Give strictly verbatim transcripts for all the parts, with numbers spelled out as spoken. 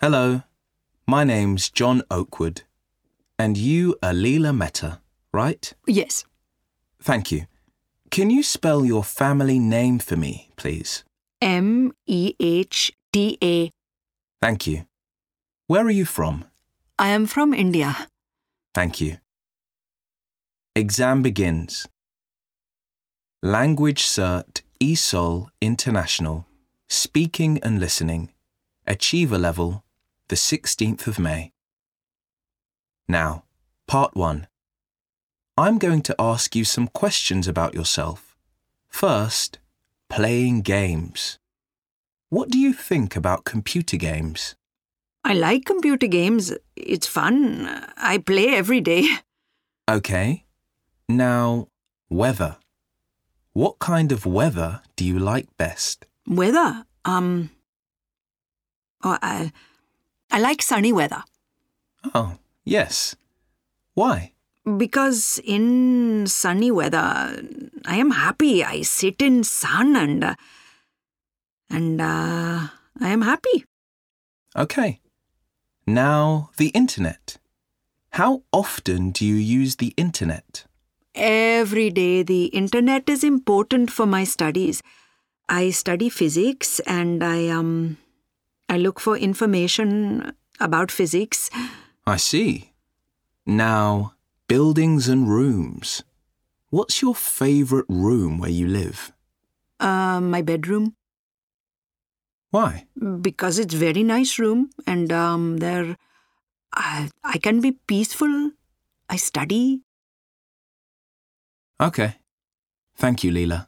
Hello, my name's John Oakwood, and you are Leela Mehta, right? Yes. Thank you. Can you spell your family name for me, please? M E H T A. Thank you. Where are you from? I am from India. Thank you. Exam begins. Language Cert E S O L International, Speaking and Listening, Achiever Level, the sixteenth of May. Now, Part one. I'm going to ask you some questions about yourself. First, playing games. What do you think about computer games? I like computer games. It's fun. I play every day. Okay. Now, weather. What kind of weather do you like best? Weather? Um. Oh, I, I like sunny weather. Oh, yes. Why? Because in sunny weather, I am happy. I sit in sun and uh, and uh, I am happy. Okay. Now, the internet. How often do you use the internet? Every day the internet is important for my studies. I study physics and I um I look for information about physics. I see. Now, buildings and rooms. What's your favourite room where you live? Uh, my bedroom. Why? Because it's very nice room and um there I, I can be peaceful. I study. Okay. Thank you, Leela.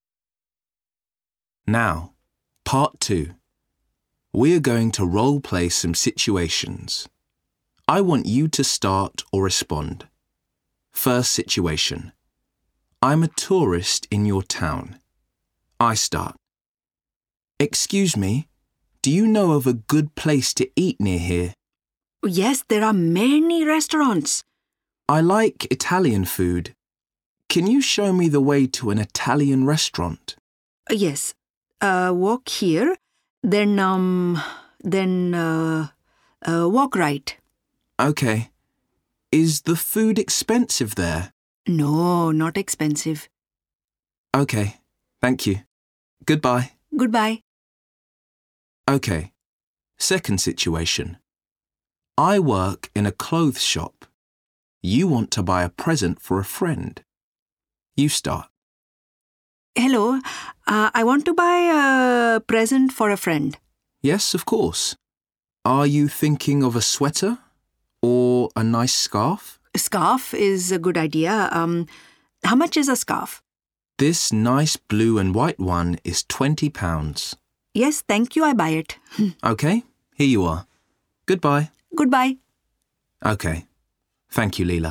Now, Part two. We're going to role-play some situations. I want you to start or respond. First situation. I'm a tourist in your town. I start. Excuse me, do you know of a good place to eat near here? Yes, there are many restaurants. I like Italian food. Can you show me the way to an Italian restaurant? Yes. Uh, walk here, then um, then uh, uh, walk right. Okay. Is the food expensive there? No, not expensive. Okay. Thank you. Goodbye. Goodbye. Okay. Second situation. I work in a clothes shop. You want to buy a present for a friend. You start. Hello, uh, I want to buy a present for a friend. Yes, of course. Are you thinking of a sweater or a nice scarf? A scarf is a good idea. Um, how much is a scarf? This nice blue and white one is twenty pounds. Yes, thank you, I buy it. Okay, here you are. Goodbye. Goodbye. Okay. Thank you, Leela.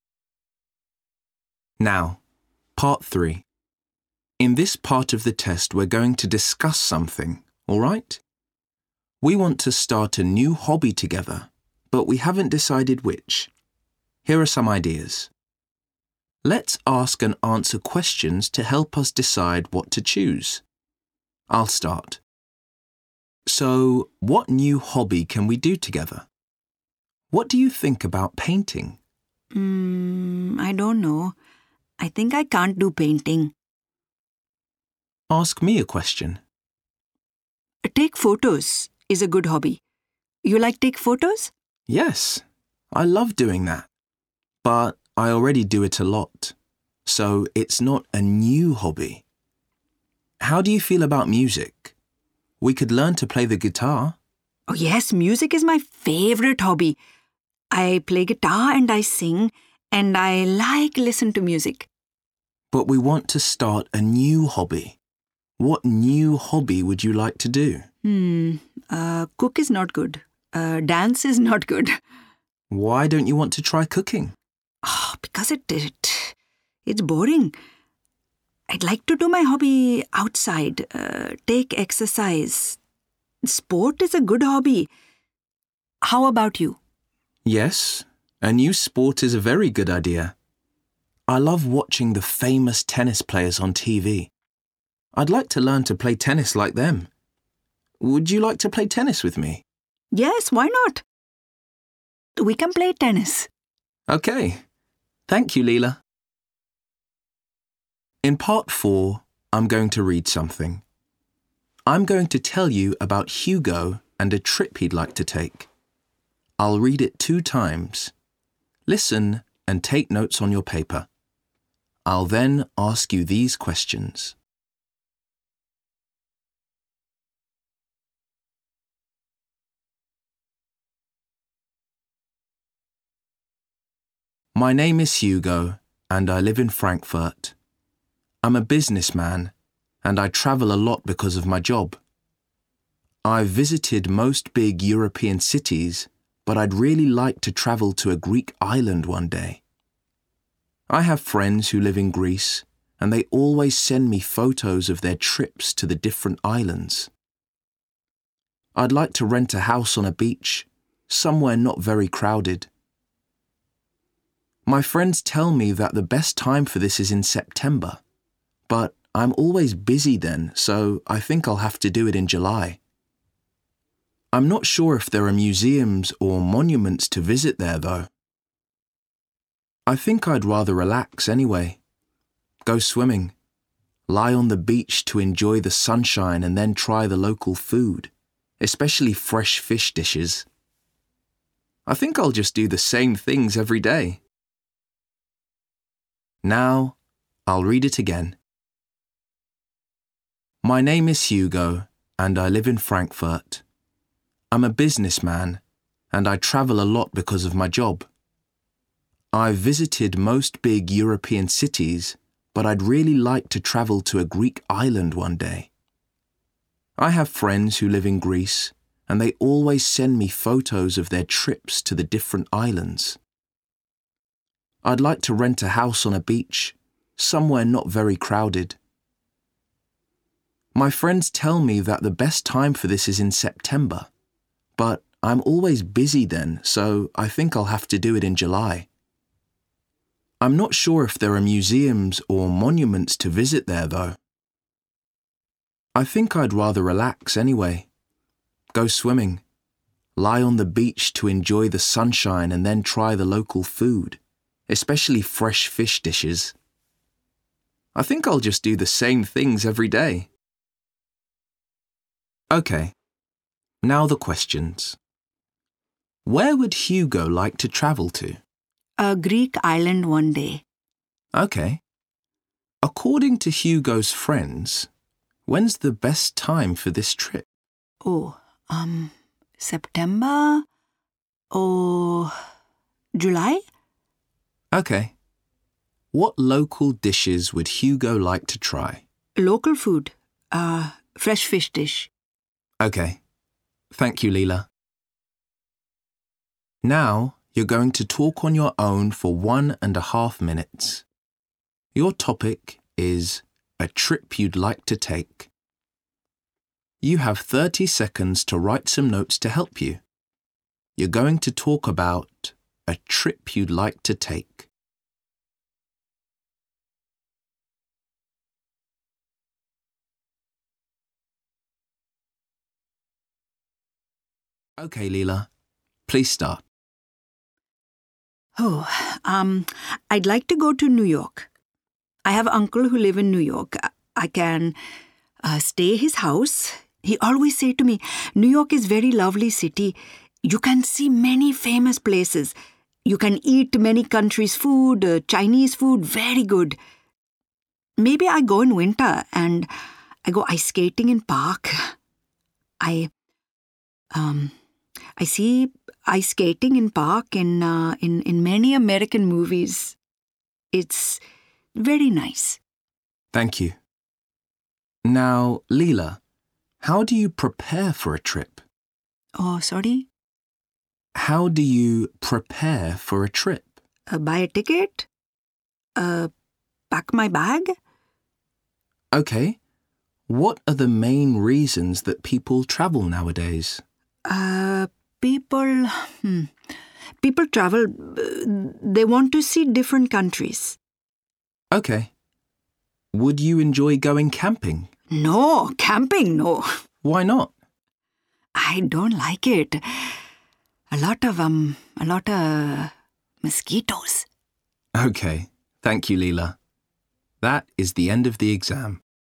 Now, Part three. In this part of the test, we're going to discuss something, all right? We want to start a new hobby together, but we haven't decided which. Here are some ideas. Let's ask and answer questions to help us decide what to choose. I'll start. So, what new hobby can we do together? What do you think about painting? Mm, I don't know. I think I can't do painting. Ask me a question. Take photos is a good hobby. You like take photos? Yes, I love doing that. But I already do it a lot, so it's not a new hobby. How do you feel about music? We could learn to play the guitar. Oh yes, music is my favorite hobby. I play guitar and I sing and I like listen to music. But we want to start a new hobby. What new hobby would you like to do? Hmm, uh, cook is not good. Uh, dance is not good. Why don't you want to try cooking? Oh, because it, it it's boring. I'd like to do my hobby outside, uh, take exercise. Sport is a good hobby. How about you? Yes, a new sport is a very good idea. I love watching the famous tennis players on T V. I'd like to learn to play tennis like them. Would you like to play tennis with me? Yes, why not? We can play tennis. Okay. Thank you, Leela. In part four, I'm going to read something. I'm going to tell you about Hugo and a trip he'd like to take. I'll read it two times. Listen and take notes on your paper. I'll then ask you these questions. My name is Hugo and I live in Frankfurt. I'm a businessman and I travel a lot because of my job. I've visited most big European cities, but I'd really like to travel to a Greek island one day. I have friends who live in Greece and they always send me photos of their trips to the different islands. I'd like to rent a house on a beach, somewhere not very crowded. My friends tell me that the best time for this is in September, but I'm always busy then, so I think I'll have to do it in July. I'm not sure if there are museums or monuments to visit there, though. I think I'd rather relax anyway. Go swimming, lie on the beach to enjoy the sunshine and then try the local food, especially fresh fish dishes. I think I'll just do the same things every day. Now, I'll read it again. My name is Hugo and I live in Frankfurt. I'm a businessman and I travel a lot because of my job. I've visited most big European cities, but I'd really like to travel to a Greek island one day. I have friends who live in Greece and they always send me photos of their trips to the different islands. I'd like to rent a house on a beach, somewhere not very crowded. My friends tell me that the best time for this is in September, but I'm always busy then, so I think I'll have to do it in July. I'm not sure if there are museums or monuments to visit there, though. I think I'd rather relax anyway. Go swimming, lie on the beach to enjoy the sunshine and then try the local food, especially fresh fish dishes. I think I'll just do the same things every day. Okay, now the questions. Where would Hugo like to travel to? A Greek island one day. Okay. According to Hugo's friends, when's the best time for this trip? Oh, um, September or July? Okay. What local dishes would Hugo like to try? Local food. Uh, fresh fish dish. Okay. Thank you, Leela. Now, you're going to talk on your own for one and a half minutes. Your topic is a trip you'd like to take. You have thirty seconds to write some notes to help you. You're going to talk about a trip you'd like to take. Okay, Leela. Please start. Oh, um, I'd like to go to New York. I have an uncle who live in New York. I can uh, stay his house. He always say to me, New York is very lovely city. You can see many famous places. You can eat many countries' food, uh, Chinese food, very good. Maybe I go in winter and I go ice skating in park. I, um, I see ice skating in park in, uh, in, in many American movies. It's very nice. Thank you. Now, Leela, how do you prepare for a trip? Oh, sorry? How do you prepare for a trip? Uh, buy a ticket? Uh, pack my bag? Okay. What are the main reasons that people travel nowadays? Uh, people... Hmm. People travel... Uh, they want to see different countries. Okay. Would you enjoy going camping? No, camping, no. Why not? I don't like it. A lot of, um, a lot of mosquitoes. Okay, thank you, Leela. That is the end of the exam.